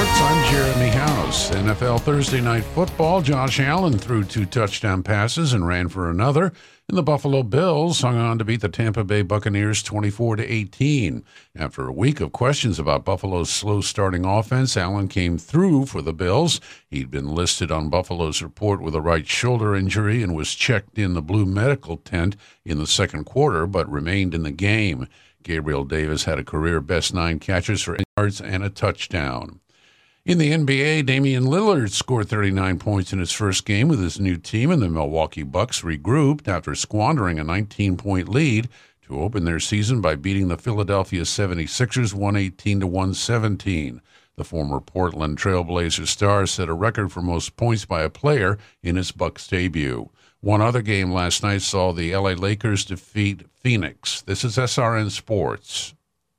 Sports. I'm Jeremy House. NFL Thursday Night Football. Josh Allen threw 2 touchdown passes and ran for another. And the Buffalo Bills hung on to beat the Tampa Bay Buccaneers 24-18. After a week of questions about Buffalo's slow starting offense, Allen came through for the Bills. He'd been listed on Buffalo's report with a right shoulder injury and was checked in the blue medical tent in the second quarter, but remained in the game. Gabriel Davis had a career-best 9 catches for yards and a touchdown. In the NBA, Damian Lillard scored 39 points in his first game with his new team, and the Milwaukee Bucks regrouped after squandering a 19-point lead to open their season by beating the Philadelphia 76ers 118-117. The former Portland Trail Blazers star set a record for most points by a player in his Bucks debut. One other game last night saw the LA Lakers defeat Phoenix. This is SRN Sports.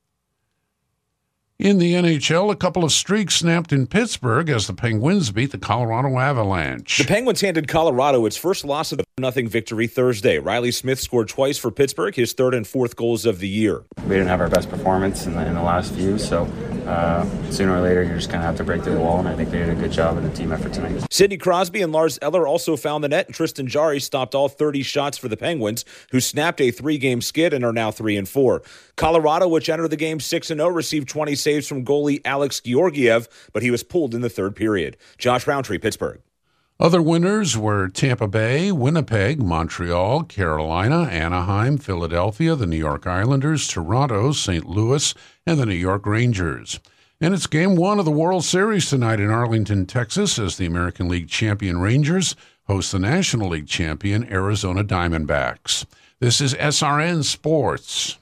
In the NHL, a couple of streaks snapped in Pittsburgh as the Penguins beat the Colorado Avalanche. The Penguins handed Colorado its first loss of the 0-0 victory Thursday. Riley Smith scored twice for Pittsburgh, his third and fourth goals of the year. We didn't have our best performance in the last few, so sooner or later you just kind of have to break through the wall, and I think they did a good job in the team effort tonight. Sidney Crosby and Lars Eller also found the net, and Tristan Jarry stopped all 30 shots for the Penguins, who snapped a 3-game skid and are now 3-4. Colorado, which entered the game 6-0, received 20 saves from goalie Alex Georgiev, but he was pulled in the third period. Josh Roundtree, Pittsburgh. Other winners were Tampa Bay, Winnipeg, Montreal, Carolina, Anaheim, Philadelphia, the New York Islanders, Toronto, St. Louis, and the New York Rangers. And it's Game 1 of the World Series tonight in Arlington, Texas, as the American League champion Rangers host the National League champion Arizona Diamondbacks. This is SRN Sports.